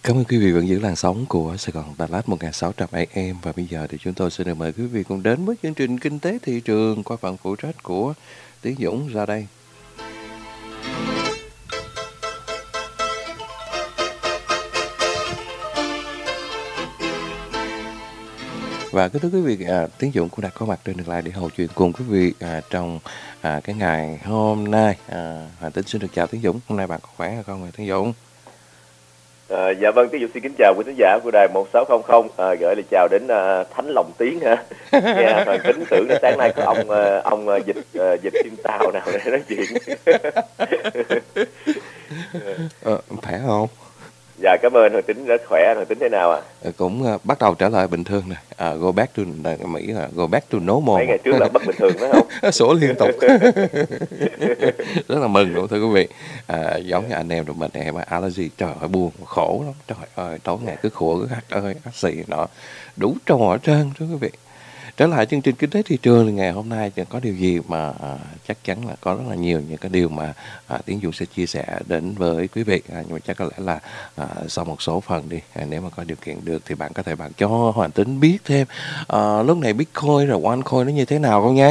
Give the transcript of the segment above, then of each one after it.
Cảm ơn quý vị vẫn giữ làn sóng của Sài Gòn Đà Lạt 1600 AM và bây giờ thì chúng tôi xin được mời quý vị cùng đến với chương trình Kinh tế thị trường qua phần phụ trách của Tiến Dũng ra đây. Và kính thưa quý vị, Tiến Dũng cũng đã có mặt trên đường lại để hầu chuyện cùng quý vị trong cái ngày hôm nay. Hoàng Tính xin được chào Tiến Dũng. Hôm nay bạn có khỏe hay không, Tiến Dũng? Dạ vâng, Tiến Dũng xin kính chào quý khán giả của đài 1600, gửi lời chào đến Thánh Lòng Tiến ha. Nghe Hoàng Tính tưởng là sáng nay có ông dịch phim Tàu nào để nói chuyện. Khỏe không? Dạ cảm ơn, Hoàng Tính rất khỏe. Hoàng Tính thế nào ạ? Cũng bắt đầu trở lại bình thường này. Go back to Mỹ, go back to normal. Mấy ngày trước là bất bình thường phải không? Sủa liên tục. Rất là mừng đúng thưa quý vị. Giống như anh em tụi mình em allergy, trời ơi buồn khổ lắm, trời ơi tối ngày cứ khổ cứ hắt ơi hắt xì nọ đủ trò ở trơn thưa quý vị. Trở lại chương trình Kinh tế thị trường thì ngày hôm nay có điều gì mà chắc chắn là có rất là nhiều những cái điều mà Tiến Dũng sẽ chia sẻ đến với quý vị, nhưng mà chắc có lẽ là sau một số phần đi, nếu mà có điều kiện được thì bạn có thể bạn cho Hoàng Tính biết thêm lúc này Bitcoin rồi OneCoin nó như thế nào không nha.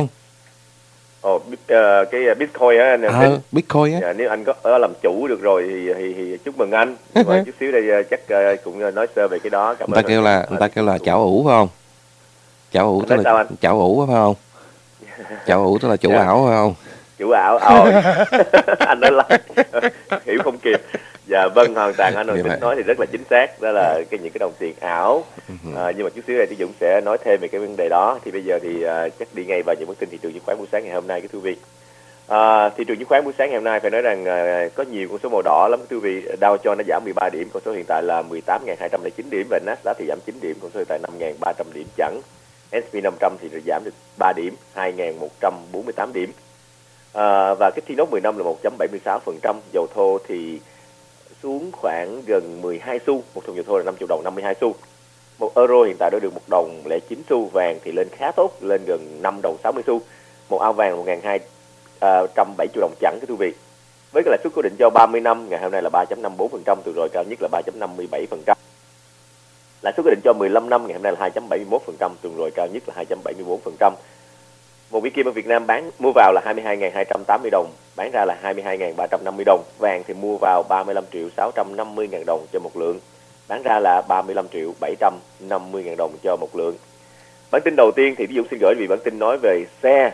Cái Bitcoin á anh. Bitcoin á. Dạ, nếu anh có làm chủ được rồi thì chúc mừng anh. Và chút xíu đây chắc cũng nói sơ về cái đó. Người ta kêu là chảo ủ phải không? Chảo ủ tức là chảo ủ phải không? Chảo ủ tức là chủ ảo phải không? Chủ ảo. Anh nói lại hiểu không kịp. Dạ vâng, hoàn toàn anh Hoàng Tính nói thì rất là chính xác, đó là những cái đồng tiền ảo. Nhưng mà chút xíu này thì Dũng sẽ nói thêm về cái vấn đề đó. Thì bây giờ thì chắc đi ngay vào những bản tin thị trường chứng khoán buổi sáng ngày hôm nay, cái quý vị. Thị trường chứng khoán buổi sáng ngày hôm nay phải nói rằng có nhiều con số màu đỏ lắm quý vị. Dow Jones nó giảm 13 điểm, con số hiện tại là 18.209 điểm, và Nasdaq thì giảm 9 điểm, con số hiện tại 5.300 điểm chẳng. S&P 500 thì giảm được 3 điểm, 2.148 điểm. Và cái T-Note 10 năm là 1.76%. Dầu thô thì xuống khoảng gần 12 xu, một thùng dầu thô là 5 triệu đồng 52 xu. Một euro hiện tại đã được 1 đồng 09 xu. Vàng thì lên khá tốt, lên gần 5 đồng 60 xu. Một ao vàng là 1.270 triệu đồng chẳng quý vị. Với cái lãi suất cố định cho 30 năm ngày hôm nay là 3.54%, từ rồi cao nhất là 3.57%. Lãi suất cố định cho 15 năm ngày hôm nay là 2.71%, tuần rồi cao nhất là 2.74%. Một viên kim ở Việt Nam mua vào là 22.280 đồng, bán ra là 22.350 đồng. Vàng thì mua vào 35.650.000 đồng cho một lượng, bán ra là 35.750.000 đồng cho một lượng. Bản tin đầu tiên thì ví dụ xin gửi vì bản tin nói về xe.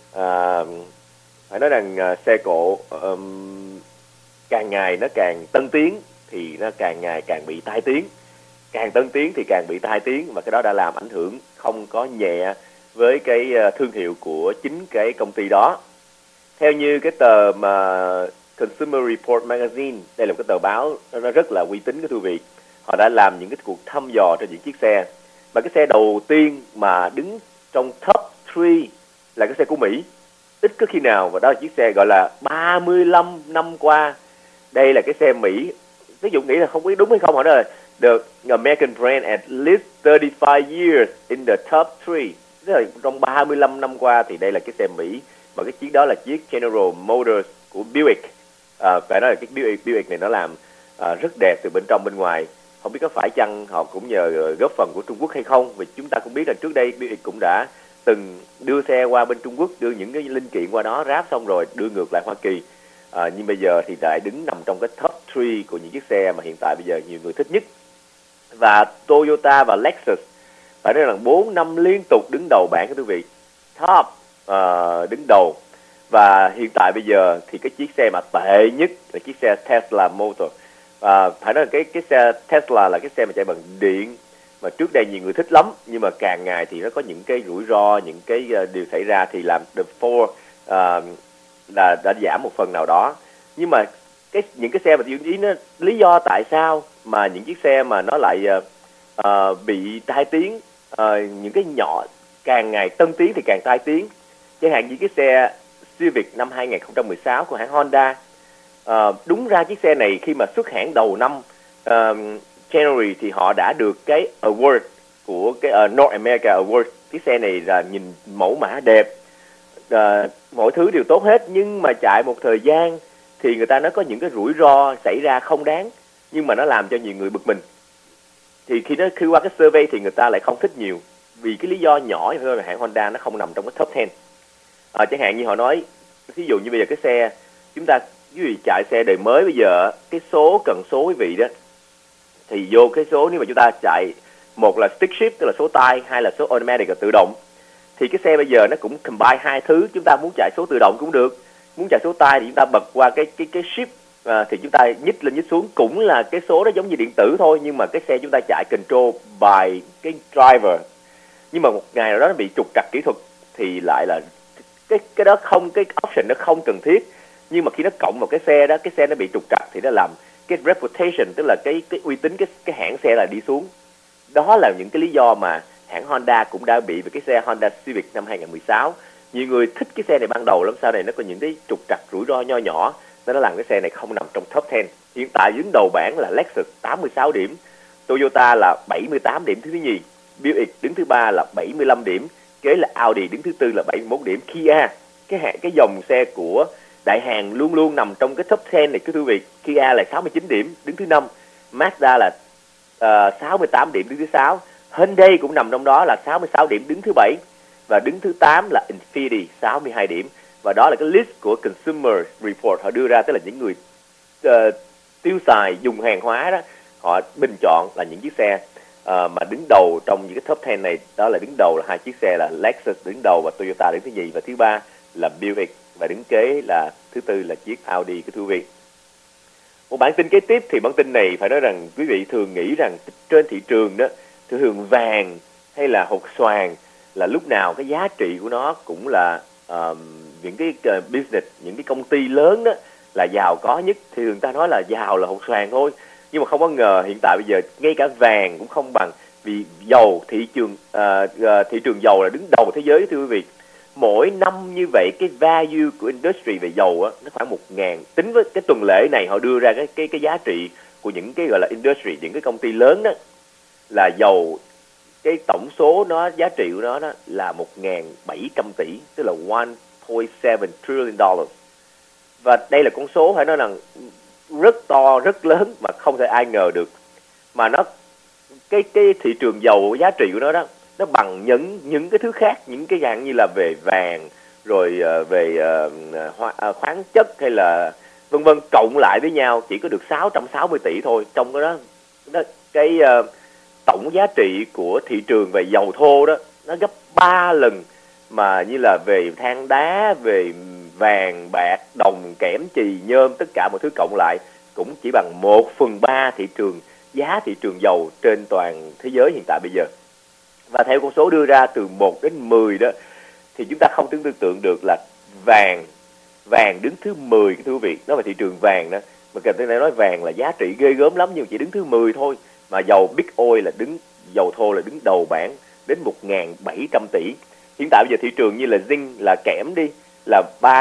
Phải nói rằng xe cộ càng ngày nó càng tân tiến thì nó càng ngày càng bị tai tiếng. Càng tân tiến thì càng bị tai tiếng, và cái đó đã làm ảnh hưởng không có nhẹ với cái thương hiệu của chính cái công ty đó. Theo như cái tờ mà Consumer Report Magazine, đây là một cái tờ báo nó rất là uy tín quý vị. Họ đã làm những cái cuộc thăm dò trên những chiếc xe, và cái xe đầu tiên mà đứng trong top 3 là cái xe của Mỹ, ít có khi nào, và đó là chiếc xe gọi là 35 năm qua. Đây là cái xe Mỹ. Ví dụ nghĩ là không biết đúng hay không, họ nói là the American brand at least 35 years in the top 3. Tức là trong 35 năm qua thì đây là cái xe Mỹ, mà cái chiếc đó là chiếc General Motors của Buick. Phải nói là cái Buick này nó làm rất đẹp từ bên trong bên ngoài. Không biết có phải chăng họ cũng nhờ góp phần của Trung Quốc hay không, vì chúng ta cũng biết là trước đây Buick cũng đã từng đưa xe qua bên Trung Quốc, đưa những cái linh kiện qua đó ráp xong rồi đưa ngược lại Hoa Kỳ. Nhưng bây giờ thì lại đứng nằm trong cái top 3 của những chiếc xe mà hiện tại bây giờ nhiều người thích nhất. Và Toyota và Lexus phải nói là 4 năm liên tục đứng đầu bảng các quý vị, top đứng đầu. Và hiện tại bây giờ thì cái chiếc xe mà tệ nhất là chiếc xe Tesla Motor. Phải nói là cái xe Tesla là cái xe mà chạy bằng điện, mà trước đây nhiều người thích lắm, nhưng mà càng ngày thì nó có những cái rủi ro, những cái điều xảy ra thì làm the Ford là đã giảm một phần nào đó. Nhưng mà những cái xe mà ý nó lý do tại sao mà những chiếc xe mà nó lại bị tai tiếng, những cái nhỏ càng ngày tân tiến thì càng tai tiếng. Chẳng hạn như cái xe Civic năm 2016 của hãng Honda. Đúng ra chiếc xe này khi mà xuất hãng đầu năm January thì họ đã được cái award của cái North America Award. Chiếc xe này là nhìn mẫu mã đẹp, mọi thứ đều tốt hết, nhưng mà chạy một thời gian thì người ta nó có những cái rủi ro xảy ra không đáng. nhưng mà nó làm cho nhiều người bực mình. Thì khi qua cái survey thì người ta lại không thích nhiều, vì cái lý do nhỏ thôi, là hãng Honda nó không nằm trong cái top 10. Chẳng hạn như họ nói, ví dụ như bây giờ cái xe chúng ta, ví dụ chạy xe đời mới bây giờ, cái số cần số quý vị đó, thì vô cái số, nếu mà chúng ta chạy, một là stick shift tức là số tay, hai là số automatic là tự động, thì cái xe bây giờ nó cũng combine hai thứ. Chúng ta muốn chạy số tự động cũng được, muốn chạy số tay thì chúng ta bật qua cái shift, thì chúng ta nhích lên nhích xuống, cũng là cái số đó giống như điện tử thôi, nhưng mà cái xe chúng ta chạy control by cái driver. Nhưng mà một ngày nào đó nó bị trục trặc kỹ thuật thì lại là cái đó không, cái option nó không cần thiết. Nhưng mà khi nó cộng vào cái xe đó, cái xe nó bị trục trặc thì nó làm cái reputation, tức là cái uy tín cái hãng xe là đi xuống. Đó là những cái lý do mà hãng Honda cũng đã bị với cái xe Honda Civic năm 2016. Nhiều người thích cái xe này ban đầu lắm, sau này nó có những cái trục trặc rủi ro nho nhỏ, nó làm cái xe này không nằm trong top 10. Hiện tại đứng đầu bảng là Lexus 86 điểm, Toyota là 78 điểm thứ nhì, Buick đứng thứ ba là 75 điểm, kế là Audi đứng thứ tư là 71 điểm. Kia, cái dòng xe của đại hàng luôn luôn nằm trong cái top 10 này, quý vị. Kia là 69 điểm đứng thứ 5, Mazda là 68 điểm đứng thứ 6, Hyundai cũng nằm trong đó là 66 điểm đứng thứ 7, và đứng thứ 8 là Infiniti 62 điểm. Và đó là cái list của Consumer Report họ đưa ra, tức là những người tiêu xài dùng hàng hóa đó, họ bình chọn là những chiếc xe mà đứng đầu trong những cái top 10 này. Đó là đứng đầu là hai chiếc xe là Lexus đứng đầu và Toyota đứng thứ nhì, và thứ ba là Buick, và đứng kế là thứ tư là chiếc Audi của quý vị. Một bản tin kế tiếp thì bản tin này phải nói rằng quý vị thường nghĩ rằng trên thị trường đó, thường vàng hay là hột xoàn là lúc nào cái giá trị của nó cũng là những cái business, những cái công ty lớn đó là giàu có nhất, thì người ta nói là giàu là hột xoàn thôi. Nhưng mà không có ngờ hiện tại bây giờ ngay cả vàng cũng không bằng, vì dầu, thị trường dầu là đứng đầu thế giới thưa quý vị. Mỗi năm như vậy cái value của industry về dầu á, nó khoảng 1.000. Tính với cái tuần lễ này họ đưa ra cái giá trị của những cái gọi là industry, những cái công ty lớn đó, là dầu, cái tổng số nó, giá trị của nó là 1.700 tỷ, tức là 1.7 trillion dollars. Và đây là con số phải nói rằng rất to, rất lớn mà không thể ai ngờ được. Mà nó cái thị trường dầu, giá trị của nó đó, nó bằng những cái thứ khác, những cái dạng như là về vàng, rồi về khoáng chất hay là vân vân, cộng lại với nhau chỉ có được 660 tỷ thôi. Trong cái tổng giá trị của thị trường về dầu thô đó, nó gấp 3 lần mà như là về than đá, về vàng, bạc, đồng, kẽm, chì, nhôm, tất cả mọi thứ cộng lại cũng chỉ bằng 1/3 giá thị trường dầu trên toàn thế giới hiện tại bây giờ. Và theo con số đưa ra từ 1 đến 10 đó, thì chúng ta không tưởng tượng được là vàng đứng thứ 10 thưa quý vị. Nói về thị trường vàng đó, mà cần tới nói vàng là giá trị ghê gớm lắm, nhưng chỉ đứng thứ 10 thôi. Mà Big Oil dầu thô là đứng đầu bảng đến 1.700 tỷ. Hiện tại bây giờ thị trường như là zinc, là kẽm đi, là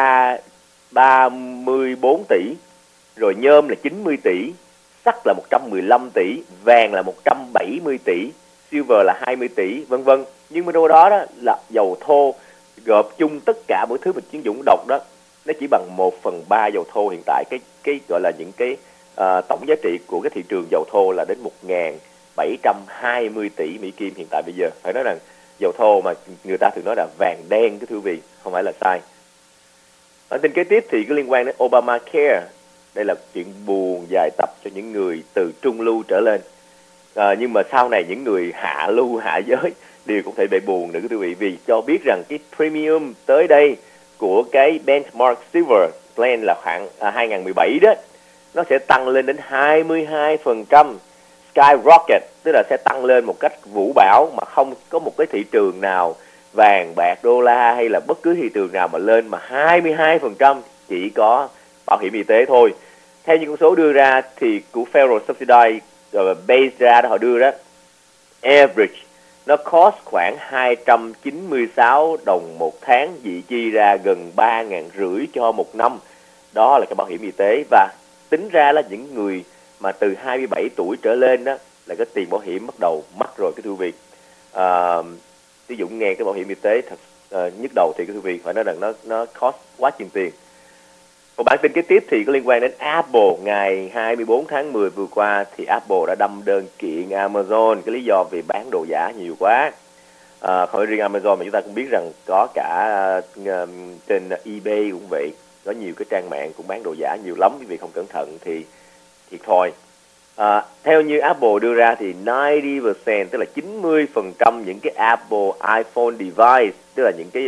34 tỷ, rồi nhôm là 90 tỷ, sắt là 115 tỷ, vàng là 170 tỷ, silver là 20 tỷ, vân vân. Nhưng mà đâu đó là dầu thô gộp chung tất cả mọi thứ mình chuyên dụng độc đó, nó chỉ bằng 1/3 dầu thô hiện tại. Cái gọi là những cái tổng giá trị của cái thị trường dầu thô là đến 1.720 tỷ Mỹ Kim hiện tại bây giờ. Phải nói rằng dầu thô mà người ta thường nói là vàng đen, cái thưa quý vị, không phải là sai. Bản tin kế tiếp thì có liên quan đến Obamacare. Đây là chuyện buồn dài tập cho những người từ trung lưu trở lên. Nhưng mà sau này những người hạ lưu, hạ giới đều cũng thể bị buồn nữa quý vị, vì cho biết rằng cái premium tới đây của cái benchmark silver plan là khoảng 2017 đó, nó sẽ tăng lên đến 22%, skyrocket, tức là sẽ tăng lên một cách vũ bão mà không có một cái thị trường nào vàng, bạc, đô la hay là bất cứ thị trường nào mà lên mà 22%, chỉ có bảo hiểm y tế thôi. Theo những con số đưa ra thì của Federal Subsidy base ra đó, họ đưa đó, average nó cost khoảng 296 đồng một tháng, vị chi ra gần 3.500 cho một năm. Đó là cái bảo hiểm y tế. Và tính ra là những người mà từ 27 tuổi trở lên đó là cái tiền bảo hiểm bắt đầu mắc rồi cái thưa quý vị. Ví dụ nghe cái bảo hiểm y tế thật nhức đầu thì cái thưa quý vị phải nói rằng nó cost quá chừng tiền. Một bản tin kế tiếp thì có liên quan đến Apple. Ngày 24 tháng 10 vừa qua thì Apple đã đâm đơn kiện Amazon. Cái lý do vì bán đồ giả nhiều quá. Không riêng Amazon mà chúng ta cũng biết rằng có cả trên eBay cũng vậy. Có nhiều cái trang mạng cũng bán đồ giả nhiều lắm. Quý vị không cẩn thận thì thiệt thôi. Theo như Apple đưa ra thì 90%, tức là 90% những cái Apple iPhone device, tức là những cái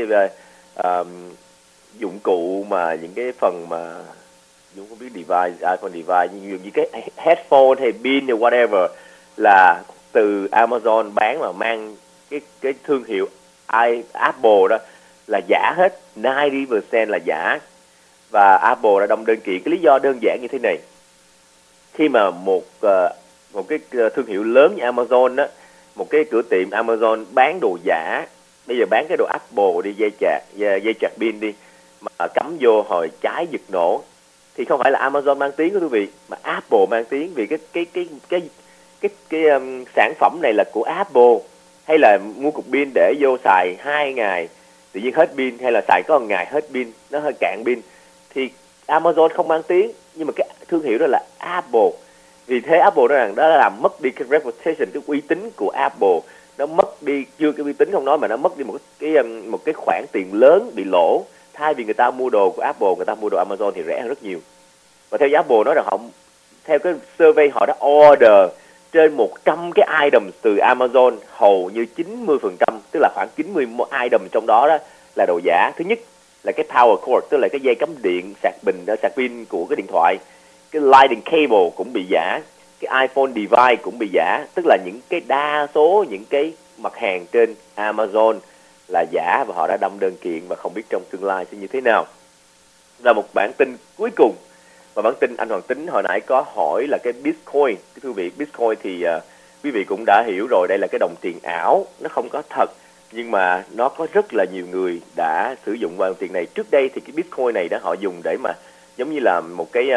dụng cụ mà những cái phần mà Dũng không biết device, iPhone device như những cái headphone hay pin hay whatever là từ Amazon bán mà mang cái thương hiệu Apple đó là giả hết, 90% là giả. Và Apple đã đâm đơn kiện. Cái lý do đơn giản như thế này: khi mà một cái thương hiệu lớn như Amazon đó, một cái cửa tiệm Amazon bán đồ giả, bây giờ bán cái đồ Apple đi, dây chạc pin đi, mà cắm vô hồi trái giật nổ, thì không phải là Amazon mang tiếng của quý vị, mà Apple mang tiếng, vì cái sản phẩm này là của Apple. Hay là mua cục pin để vô xài 2 ngày tự nhiên hết pin, hay là xài có 1 ngày hết pin, nó hơi cạn pin, thì Amazon không mang tiếng, nhưng mà cái thương hiệu đó là Apple. Vì thế Apple nói rằng đó là làm mất đi cái reputation, cái uy tín của Apple. Nó mất đi, chưa cái uy tín không nói, mà nó mất đi một cái khoản tiền lớn bị lỗ. Thay vì người ta mua đồ của Apple, người ta mua đồ Amazon thì rẻ hơn rất nhiều. Và theo Apple nói rằng họ, theo cái survey, họ đã order trên 100 cái item từ Amazon, hầu như 90%, tức là khoảng 90 item trong đó là đồ giả. Thứ nhất là cái power cord, tức là cái dây cắm điện sạc pin của cái điện thoại. Cái lightning cable cũng bị giả. Cái iPhone device cũng bị giả. Tức là những cái đa số những cái mặt hàng trên Amazon là giả, và họ đã đâm đơn kiện và không biết trong tương lai sẽ như thế nào. Là một bản tin cuối cùng, và bản tin anh Hoàng Tính hồi nãy có hỏi là cái Bitcoin. Cái thưa quý vị, Bitcoin thì quý vị cũng đã hiểu rồi, đây là cái đồng tiền ảo, nó không có thật, nhưng mà nó có rất là nhiều người đã sử dụng vào đồng tiền này. Trước đây thì cái Bitcoin này đã họ dùng để mà giống như là một cái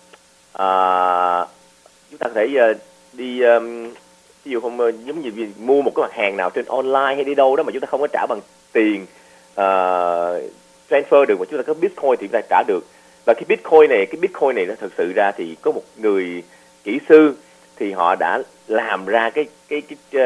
chúng ta có thể đi ví dụ không, giống như mua một cái mặt hàng nào trên online hay đi đâu đó mà chúng ta không có trả bằng tiền transfer được, mà chúng ta có Bitcoin thì chúng ta trả được. Và cái Bitcoin này nó thực sự ra thì có một người kỹ sư thì họ đã làm ra cái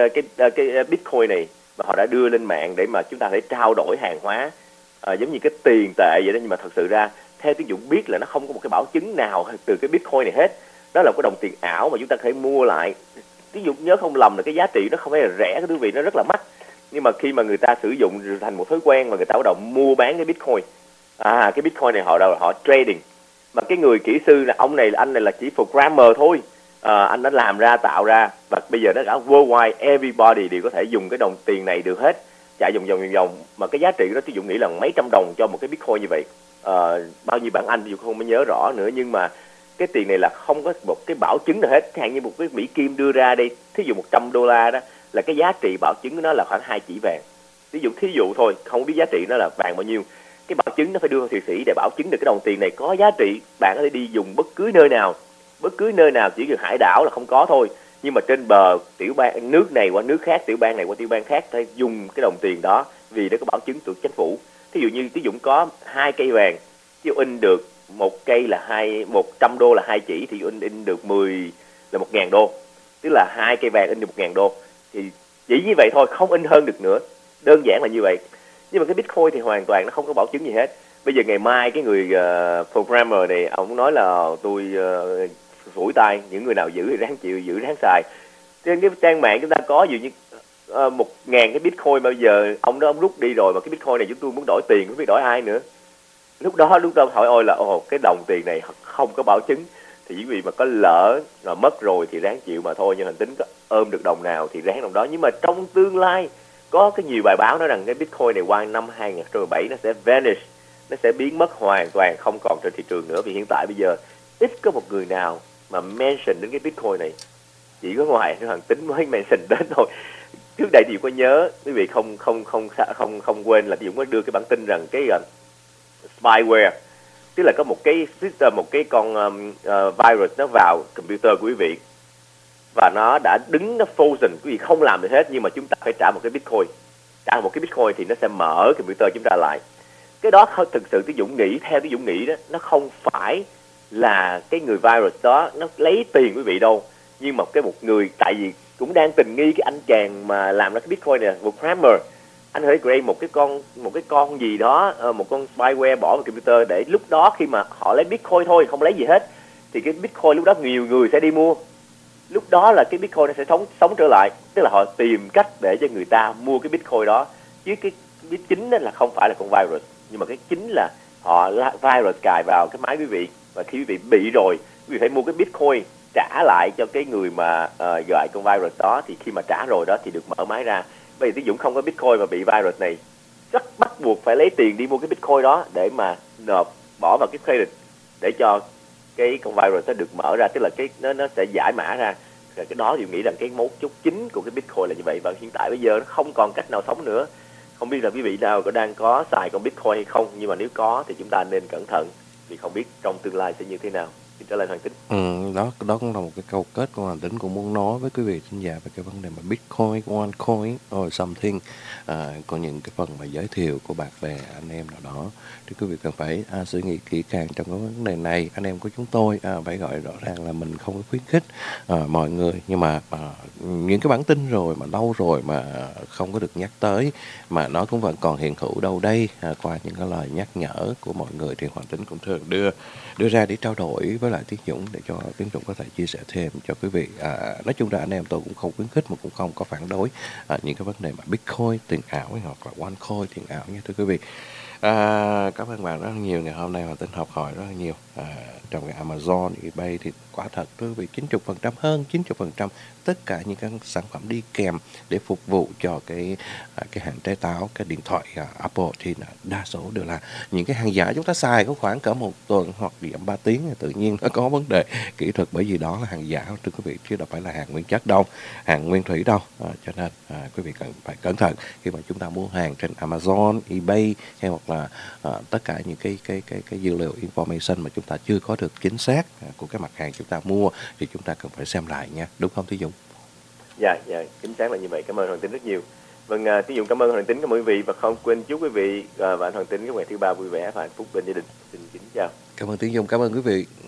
Bitcoin này, và họ đã đưa lên mạng để mà chúng ta thể trao đổi hàng hóa giống như cái tiền tệ vậy đó. Nhưng mà thật sự ra theo Tiến Dũng biết là nó không có một cái bảo chứng nào từ cái Bitcoin này hết. Đó là một cái đồng tiền ảo mà chúng ta có thể mua lại. Tiến Dũng nhớ không lầm là cái giá trị nó không phải là rẻ, cái quý vị, nó rất là mắc. Nhưng mà khi mà người ta sử dụng thành một thói quen và người ta bắt đầu mua bán cái Bitcoin, cái Bitcoin này họ trading. Mà cái người kỹ sư là anh này là chỉ programmer thôi, anh đã làm ra, tạo ra, và bây giờ nó đã worldwide, everybody đều có thể dùng cái đồng tiền này được hết, chạy vòng. Mà cái giá trị đó Tiến Dũng nghĩ là mấy trăm đồng cho một cái Bitcoin như vậy. Bao nhiêu bảng Anh thì không có nhớ rõ nữa, nhưng mà cái tiền này là không có một cái bảo chứng nào hết. Hạn như một cái Mỹ Kim đưa ra đây, thí dụ $100 đó là cái giá trị bảo chứng của nó là khoảng 2 chỉ vàng. Thí dụ thôi, không biết giá trị nó là vàng bao nhiêu. Cái bảo chứng nó phải đưa vào Thụy Sĩ để bảo chứng được cái đồng tiền này có giá trị. Bạn có thể đi dùng bất cứ nơi nào, chỉ cần hải đảo là không có thôi. Nhưng mà trên bờ tiểu bang, nước này qua nước khác, tiểu bang này qua tiểu bang khác, phải dùng cái đồng tiền đó vì nó có bảo chứng từ chính phủ. Thí dụ như Tiến Dũng có 2 cây vàng, ví dụ in được một cây là $100 là 2 chỉ, thì in được 10 là $1.000, tức là 2 cây vàng in được $1.000. Thì chỉ như vậy thôi, không in hơn được nữa, đơn giản là như vậy. Nhưng mà cái Bitcoin thì hoàn toàn nó không có bảo chứng gì hết. Bây giờ ngày mai cái người programmer này, ông nói là tôi phủi tay, những người nào giữ thì ráng chịu, giữ ráng xài. Trên cái trang mạng chúng ta có dường như 1.000 cái Bitcoin, bây giờ ông rút đi rồi, mà cái Bitcoin này chúng tôi muốn đổi tiền, không biết đổi ai nữa. Lúc đó hỏi ôi là cái đồng tiền này không có bảo chứng, thì quý vị mà có lỡ mà mất rồi thì ráng chịu mà thôi. Nhưng Hành Tính có ôm được đồng nào thì ráng đồng đó. Nhưng mà trong tương lai có cái nhiều bài báo nói rằng cái Bitcoin này qua năm 2017 nó sẽ vanish, nó sẽ biến mất hoàn toàn, không còn trên thị trường nữa. Vì hiện tại bây giờ ít có một người nào mà mention đến cái Bitcoin này, chỉ có ngoài Hành Tính mới mention đến thôi. Trước đây thì có nhớ, quý vị không quên là Dũng có đưa cái bản tin rằng cái spyware, tức là có một cái system, một cái con virus nó vào computer của quý vị, và nó đã đứng, nó frozen, quý vị không làm được hết, nhưng mà chúng ta phải trả một cái Bitcoin. Trả một cái Bitcoin thì nó sẽ mở computer chúng ta lại. cái đó thực sự Tiến Dũng nghĩ, theo Tiến Dũng nghĩ đó, nó không phải là cái người virus đó nó lấy tiền quý vị đâu, nhưng mà một người, tại vì cũng đang tình nghi cái anh chàng mà làm ra cái Bitcoin này, một Hammer, anh hãy create một cái con gì đó, một con spyware bỏ vào computer, để lúc đó khi mà họ lấy Bitcoin thôi, không lấy gì hết, thì cái Bitcoin lúc đó nhiều người sẽ đi mua, lúc đó là cái Bitcoin nó sẽ sống trở lại, tức là họ tìm cách để cho người ta mua cái Bitcoin đó, chứ cái chính đó là không phải là con virus, nhưng mà cái chính là họ virus cài vào cái máy quý vị, và khi quý vị bị rồi, quý vị phải mua cái Bitcoin trả lại cho cái người mà gọi con virus đó, thì khi mà trả rồi đó thì được mở máy ra. Bây giờ Tiến Dũng không có Bitcoin mà bị virus này, rất bắt buộc phải lấy tiền đi mua cái Bitcoin đó để mà nộp, bỏ vào cái credit để cho cái con virus nó được mở ra, tức là cái nó sẽ giải mã ra. Rồi cái đó thì nghĩ rằng cái mấu chốt chính của cái Bitcoin là như vậy, và hiện tại bây giờ nó không còn cách nào sống nữa. Không biết là quý vị nào đang có xài con Bitcoin hay không, nhưng mà nếu có thì chúng ta nên cẩn thận, vì không biết trong tương lai sẽ như thế nào. Xin trả lời Hoàng Tính. Đó cũng là một cái câu kết của Hoàng Tính cũng muốn nói với quý vị thính giả về cái vấn đề mà Bitcoin, OneCoin or something. Có những cái phần mà giới thiệu của bạn bè anh em nào đó thì quý vị cần phải suy nghĩ kỹ càng trong cái vấn đề này. Anh em của chúng tôi phải gọi rõ ràng là mình không có khuyến khích mọi người, nhưng mà những cái bản tin rồi mà lâu rồi mà không có được nhắc tới, mà nó cũng vẫn còn hiện hữu đâu đây, qua những cái lời nhắc nhở của mọi người thì Hoàng Tính cũng thường đưa ra để trao đổi với lại Tiến Dũng, để cho Tiến Dũng có thể chia sẻ thêm cho quý vị. Nói chung là anh em tôi cũng không khuyến khích mà cũng không có phản đối những cái vấn đề mà Bitcoin tiền ảo hoặc là OneCoin tiền ảo nha thưa quý vị. Cảm ơn bạn rất là nhiều. Ngày hôm nay Hoàng Tính học hỏi rất là nhiều trong cái Amazon, eBay thì quả thật thưa quý vị, 90%, hơn 90% tất cả những cái sản phẩm đi kèm để phục vụ cho cái hàng trái táo, cái điện thoại Apple thì đa số đều là những cái hàng giả. Chúng ta xài có khoảng cỡ một tuần hoặc giảm 3 tiếng tự nhiên nó có vấn đề kỹ thuật, bởi vì đó là hàng giả thưa quý vị, chứ đâu phải là hàng nguyên chất đâu, hàng nguyên thủy đâu. Cho nên quý vị cần phải cẩn thận khi mà chúng ta mua hàng trên Amazon, eBay hay hoặc là tất cả những cái dữ liệu information mà chúng ta chưa có được chính xác của cái mặt hàng chúng ta mua, thì chúng ta cần phải xem lại nha, đúng không Thí Dũng? Dạ, chính xác là như vậy. Cảm ơn Hoàng Tính rất nhiều. Vâng, Tiến Dũng cảm ơn Hoàng Tính, cảm ơn quý vị, và không quên chúc quý vị và anh Hoàng Tính các ngày thứ ba vui vẻ và hạnh phúc bên gia đình. Xin kính chào. Cảm ơn Tiến Dũng, cảm ơn quý vị.